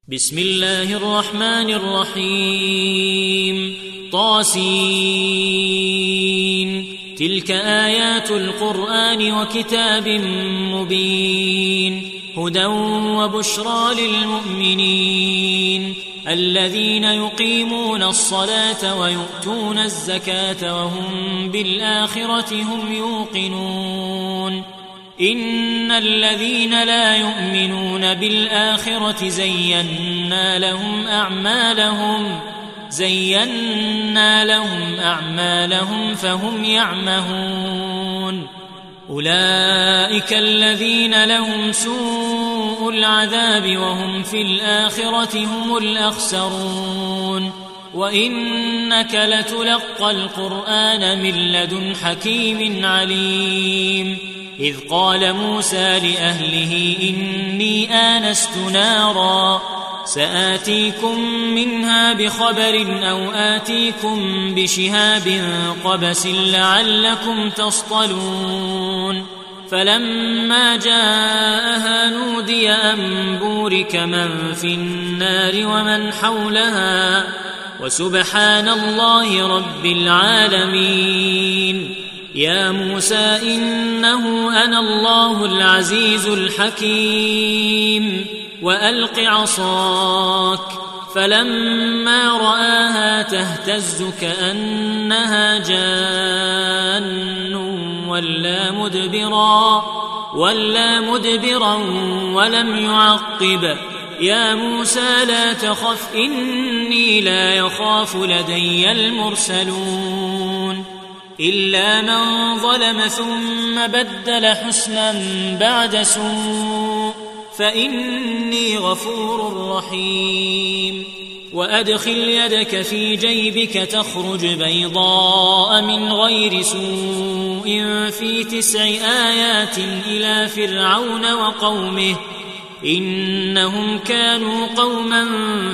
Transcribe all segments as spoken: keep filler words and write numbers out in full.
بسم الله الرحمن الرحيم طاسين تلك آيات القرآن وكتاب مبين هدى وبشرى للمؤمنين الذين يقيمون الصلاة ويؤتون الزكاة وهم بالآخرة هم يوقنون إن الذين لا يؤمنون بالآخرة زينا لهم أعمالهم زينا لهم أعمالهم فهم يعمهون أولئك الذين لهم سوء العذاب وهم في الآخرة هم الأخسرون وإنك لتلقى القرآن من لدن حكيم عليم إذ قال موسى لأهله إني آنست نارا سآتيكم منها بخبر أو آتيكم بشهاب قبس لعلكم تصطلون فلما جاءها نودي أن بورك من في النار ومن حولها وسبحان الله رب العالمين يا موسى إنه أنا الله العزيز الحكيم وألق عصاك فلما رآها تهتز كأنها جان ولا مدبرا ولا مدبرا ولم يعقب يا موسى لا تخف إني لا يخاف لدي المرسلون إلا من ظلم ثم بدل حسنا بعد سوء فإني غفور رحيم وأدخل يدك في جيبك تخرج بيضاء من غير سوء في تسع آيات إلى فرعون وقومه إنهم كانوا قوما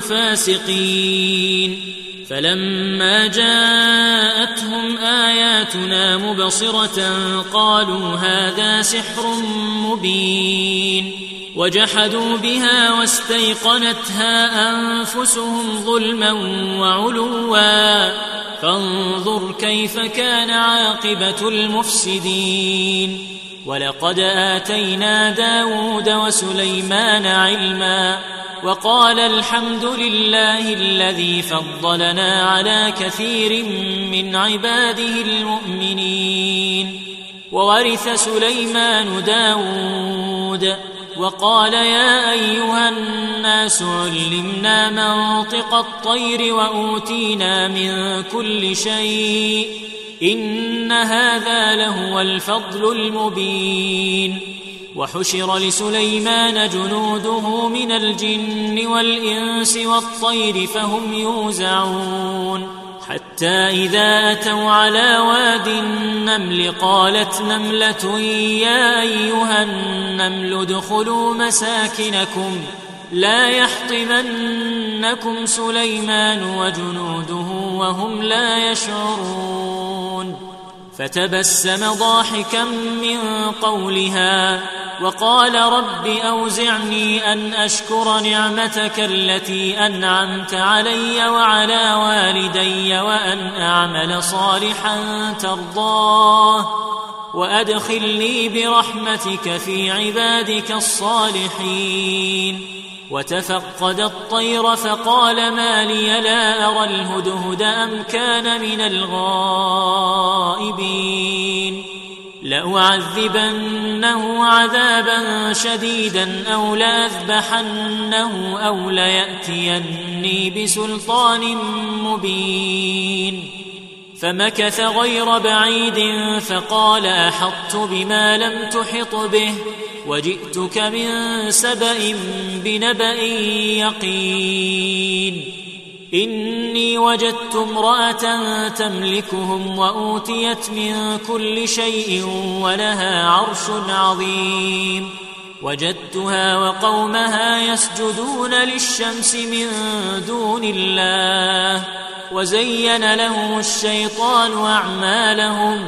فاسقين فلما جاءتهم آياتنا مبصرة قالوا هذا سحر مبين وجحدوا بها واستيقنتها أنفسهم ظلما وعلوا فانظر كيف كان عاقبة المفسدين ولقد آتينا داود وسليمان علما وقال الحمد لله الذي فضلنا على كثير من عباده المؤمنين وورث سليمان داود وقال يا أيها الناس علمنا منطق الطير وأوتينا من كل شيء إن هذا لهو الفضل المبين وحشر لسليمان جنوده من الجن والإنس والطير فهم يوزعون حتى إذا أتوا على واد النمل قالت نملة يا أيها النمل ادخلوا مساكنكم لا يحطمنكم سليمان وجنوده وهم لا يشعرون فتبسم ضاحكا من قولها وقال رب أوزعني أن أشكر نعمتك التي أنعمت علي وعلى والدي وأن أعمل صالحا ترضاه وأدخلني برحمتك في عبادك الصالحين وتفقد الطير فقال ما لي لا أرى الهدهد أم كان من الغائبين لأعذبنه عذابا شديدا أو لأذبحنه أو ليأتيني بسلطان مبين فمكث غير بعيد فقال أحطت بما لم تحط به وجئتك من سبأ بنبأ يقين إني وجدت امرأة تملكهم وأوتيت من كل شيء ولها عرش عظيم وجدتها وقومها يسجدون للشمس من دون الله وزين لهم الشيطان أعمالهم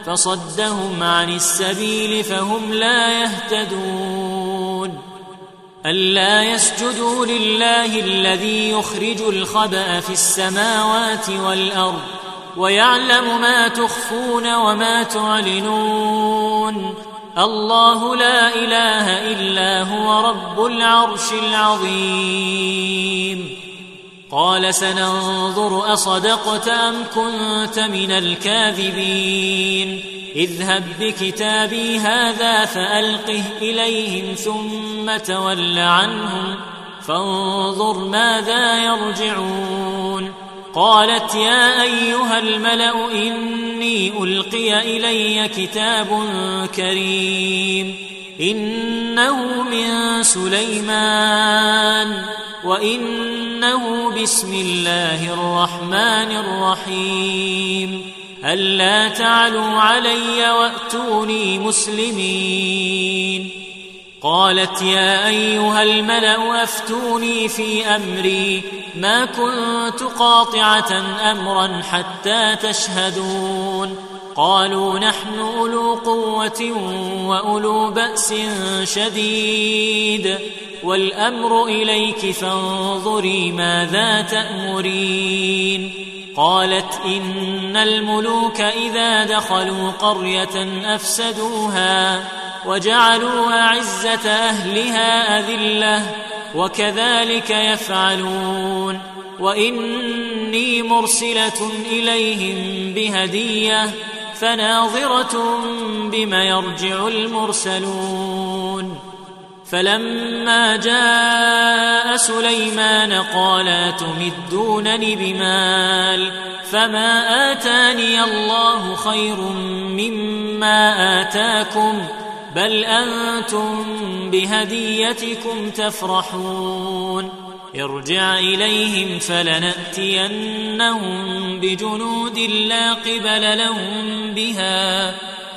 فصدهم عن السبيل فهم لا يهتدون ألا يسجدوا لله الذي يخرج الخبأ في السماوات والأرض ويعلم ما تخفون وما تعلنون الله لا إله إلا هو رب العرش العظيم قال سننظر أصدقت أم كنت من الكاذبين اذهب بكتابي هذا فألقه إليهم ثم تول عنهم فانظر ماذا يرجعون قالت يا أيها الملأ إني ألقي إلي كتاب كريم إنه من سليمان وإنه بسم الله الرحمن الرحيم ألا تعلوا علي وأتوني مسلمين قالت يا أيها الملأ أفتوني في أمري ما كنت قاطعة أمرا حتى تشهدون قالوا نحن أولو قوة وأولو بأس شديد والأمر إليك فانظري ماذا تأمرين قالت إن الملوك إذا دخلوا قرية أفسدوها وجعلوا أعزة أهلها أذلة وكذلك يفعلون وإني مرسلة إليهم بهدية فناظرة بما يرجع المرسلون فلما جاء سليمان قال أتمدونني بمال فما آتاني الله خير مما آتاكم بل أنتم بهديتكم تفرحون ارجع إليهم فلنأتينهم بجنود لا قبل لهم بها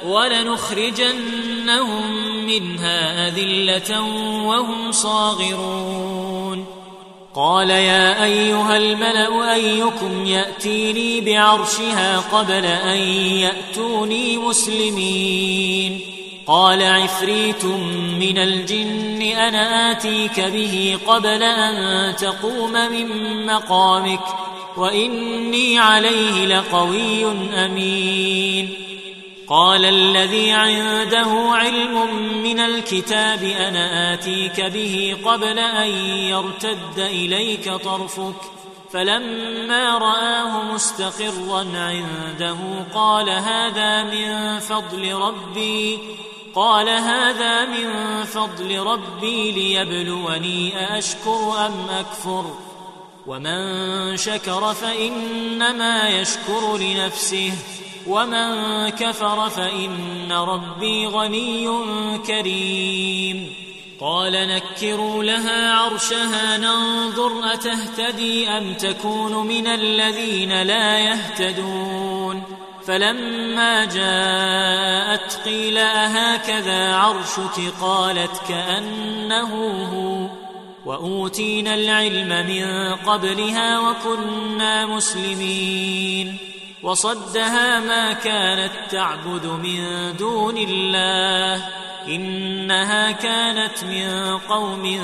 ولنخرجنهم منها أذلة وهم صاغرون قال يا أيها الملأ أيكم يأتيني بعرشها قبل أن يأتوني مسلمين قال عفريت من الجن أنا آتيك به قبل أن تقوم من مقامك وإني عليه لقوي أمين قال الذي عنده علم من الكتاب أنا آتيك به قبل أن يرتد إليك طرفك فلما رآه مستقرا عنده قال هذا من فضل ربي قال هذا من فضل ربي ليبلوني أأشكر أم أكفر ومن شكر فإنما يشكر لنفسه ومن كفر فإن ربي غني كريم قال نكروا لها عرشها ننظر أتهتدي أم تكون من الذين لا يهتدون فلما جاءت قيل أهكذا عرشك قالت كأنه هو وأوتينا العلم من قبلها وكنا مسلمين وصدها ما كانت تعبد من دون الله إنها كانت من قوم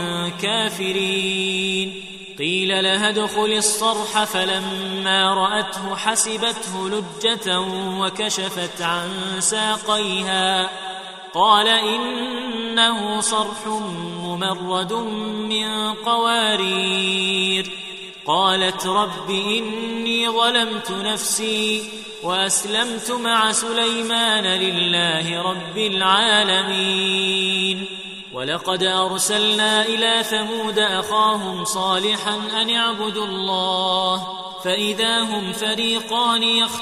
كافرين قيل لها ادخل الصرح فلما رأته حسبته لجة وكشفت عن ساقيها قال إنه صرح ممرد من قوارير قالت رب إني ظلمت نفسي وأسلمت مع سليمان لله رب العالمين ولقد أرسلنا إلى ثمود أخاهم صالحا أن اعبدوا الله فإذا هم فريقان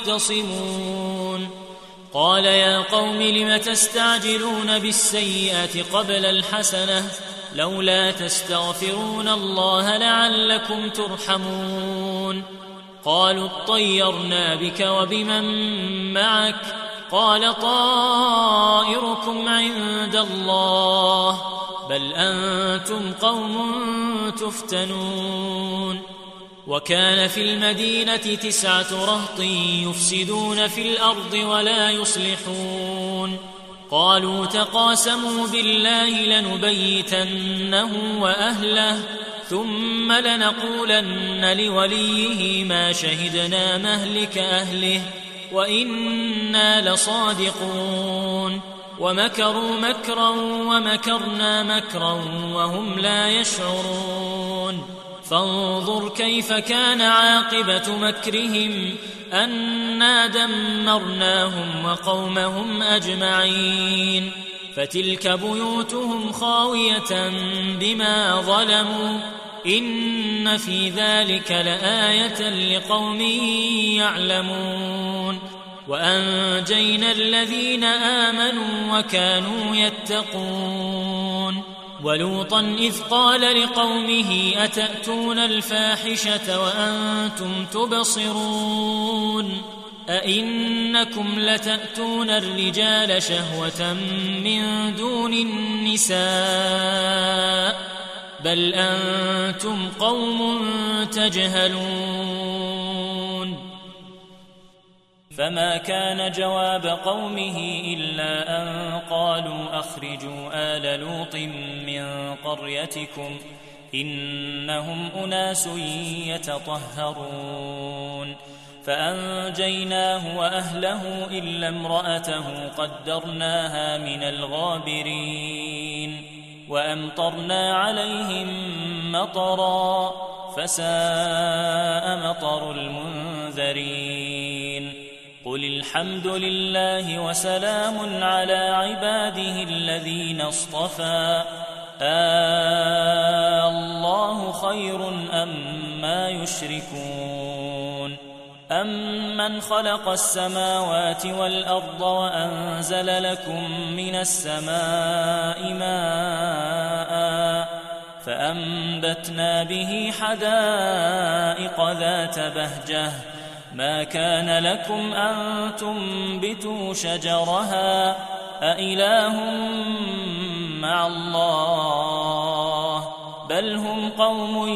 يختصمون قال يا قوم لم تستعجلون بالسيئة قبل الحسنة لولا تستغفرون الله لعلكم ترحمون قالوا اطيرنا بك وبمن معك قال طائركم عند الله بل أنتم قوم تفتنون وكان في المدينة تسعة رهط يفسدون في الأرض ولا يصلحون قالوا تقاسموا بالله لنبيتنه وأهله ثم لنقولن لوليه ما شهدنا مهلك أهله وإنا لصادقون ومكروا مكرا ومكرنا مكرا وهم لا يشعرون فانظر كيف كان عاقبة مكرهم أنا دمرناهم وقومهم أجمعين فتلك بيوتهم خاوية بما ظلموا إن في ذلك لآية لقوم يعلمون وأنجينا الذين آمنوا وكانوا يتقون ولوطا إذ قال لقومه أتأتون الفاحشة وأنتم تبصرون أئنكم لتأتون الرجال شهوة من دون النساء بل أنتم قوم تجهلون فما كان جواب قومه إلا أن قالوا أخرجوا آل لوط من قريتكم إنهم أناس يتطهرون فأنجيناه وأهله إلا امرأته قدرناها من الغابرين وأمطرنا عليهم مطرا فساء مطر المنذرين قل الحمد لله وسلام على عباده الذين اصطفى آه الله خير أما يشركون أمن خلق السماوات والأرض وأنزل لكم من السماء ماء فأنبتنا به حدائق ذات بهجة ما كان لكم أن تنبتوا شجرها أإله مع الله بل هم قوم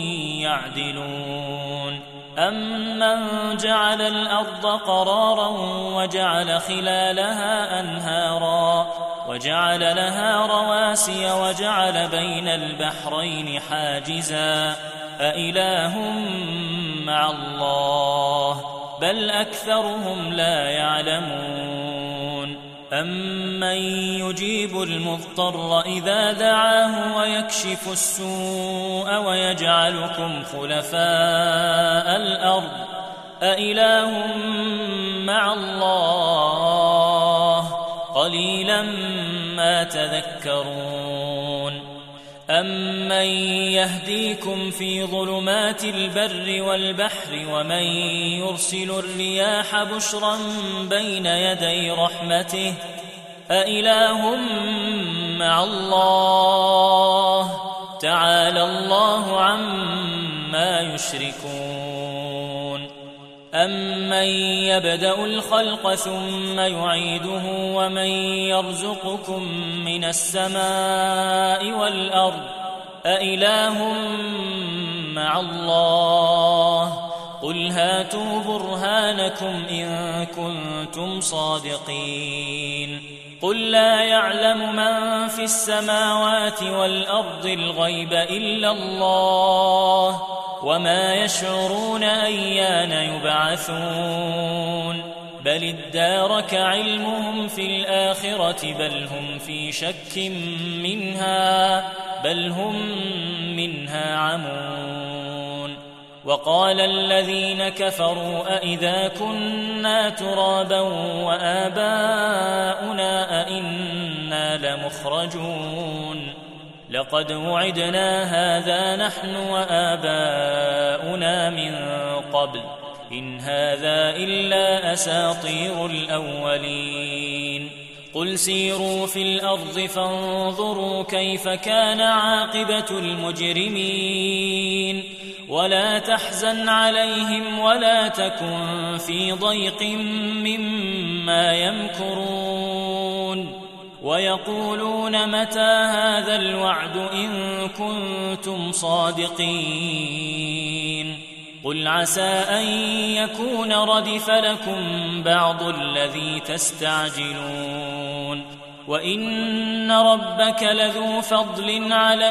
يعدلون أمن جعل الأرض قرارا وجعل خلالها أنهارا وجعل لها رواسي وجعل بين البحرين حاجزا أإله مع الله بل أكثرهم لا يعلمون أمن يجيب المضطر إذا دعاه ويكشف السوء ويجعلكم خلفاء الأرض أإله مع الله قليلا ما تذكرون أمن يهديكم في ظلمات البر والبحر ومن يرسل الرياح بشرا بين يدي رحمته أإله مع الله تعالى الله عما يشركون أمن يبدأ الخلق ثم يعيده ومن يرزقكم من السماء والأرض أإله مع الله قل هاتوا برهانكم إن كنتم صادقين قل لا يعلم من في السماوات والأرض الغيب إلا الله وما يشعرون أيان يبعثون بل ادارك علمهم في الآخرة بل هم في شك منها بل هم منها عمون وقال الذين كفروا أئذا كنا ترابا وآباؤنا أئنا لمخرجون لقد وعدنا هذا نحن وآباؤنا من قبل إن هذا إلا أساطير الأولين قل سيروا في الأرض فانظروا كيف كان عاقبة المجرمين ولا تحزن عليهم ولا تكن في ضيق مما يمكرون ويقولون متى هذا الوعد إن كنتم صادقين قل عسى أن يكون ردف لكم بعض الذي تستعجلون وإن ربك لذو فضل على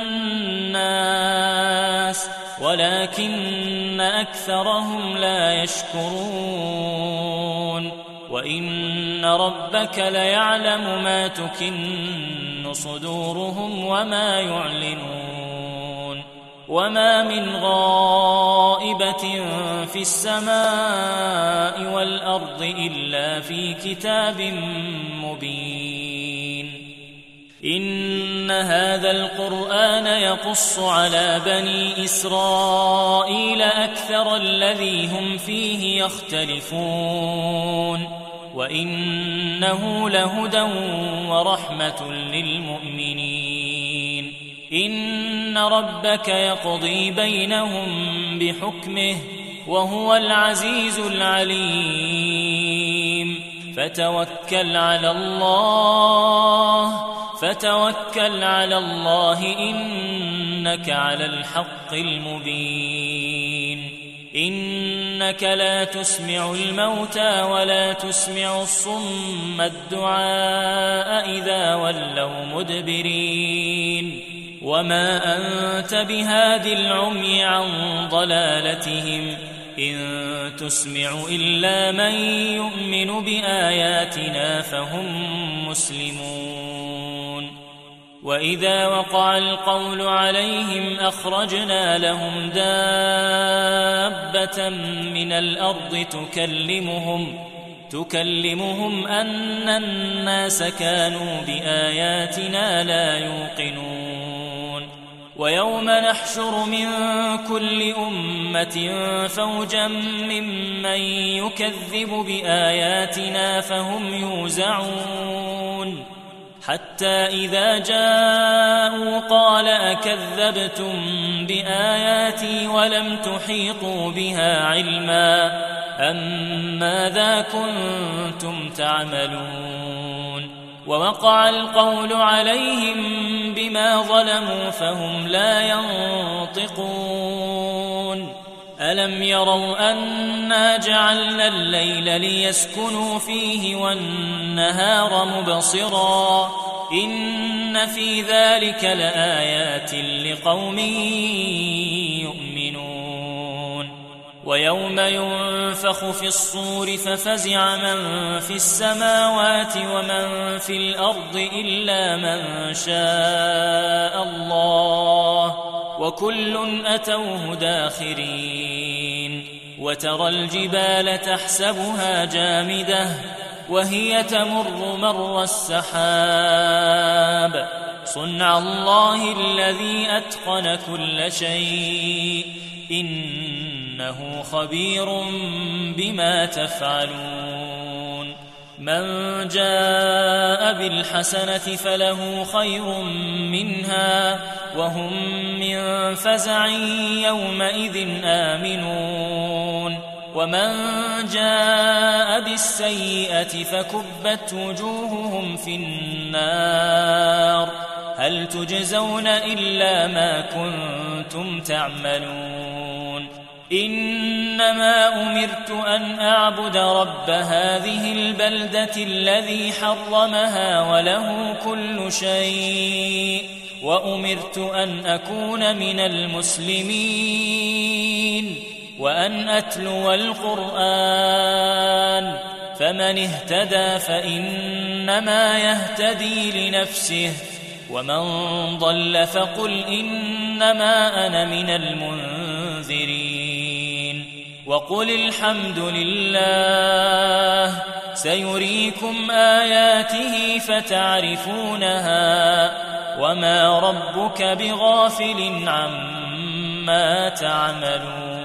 الناس ولكن أكثرهم لا يشكرون وإن ربك ليعلم ما تكن صدورهم وما يعلنون وما من غائبة في السماء والأرض إلا في كتاب مبين إن هذا القرآن يقص على بني إسرائيل أكثر الذي هم فيه يختلفون وإنه لهدى ورحمة للمؤمنين إن ربك يقضي بينهم بحكمه وهو العزيز العليم فتوكل على الله فتوكل على الله إنك على الحق المبين إنك لا تسمع الموتى ولا تسمع الصم الدعاء إذا ولوا مدبرين وما أنت بهاد العمي عن ضلالتهم إن تسمع إلا من يؤمن بآياتنا فهم مسلمون وإذا وقع القول عليهم أخرجنا لهم دابة من الأرض تكلمهم تكلمهم أن الناس كانوا بآياتنا لا يوقنون ويوم نحشر من كل أمة فوجا ممن يكذب بآياتنا فهم يوزعون حتى إذا جاءوا قال أكذبتم بآياتي ولم تحيطوا بها علما أم ماذا كنتم تعملون ووقع القول عليهم بما ظلموا فهم لا ينطقون ألم يروا أنا جعلنا الليل ليسكنوا فيه والنهار مبصرا إن في ذلك لآيات لقوم يؤمنون ويوم ينفخ في الصور ففزع من في السماوات ومن في الأرض إلا من شاء الله وكل أتوه داخرين وترى الجبال تحسبها جامدة وهي تمر مر السحاب صنع الله الذي أتقن كل شيء إنه خبير بما تفعلون من جاء بالحسنة فله خير منها وهم من فزع يومئذ آمنون ومن جاء بالسيئة فكبت وجوههم في النار هل تجزون إلا ما كنتم تعملون إنما أمرت أن أعبد رب هذه البلدة الذي حرمها وله كل شيء وأمرت أن أكون من المسلمين وأن أتلو القرآن فمن اهتدى فإنما يهتدي لنفسه ومن ضل فقل إنما أنا من المنذرين وقل الحمد لله سيريكم آياته فتعرفونها وما ربك بغافل عما تعملون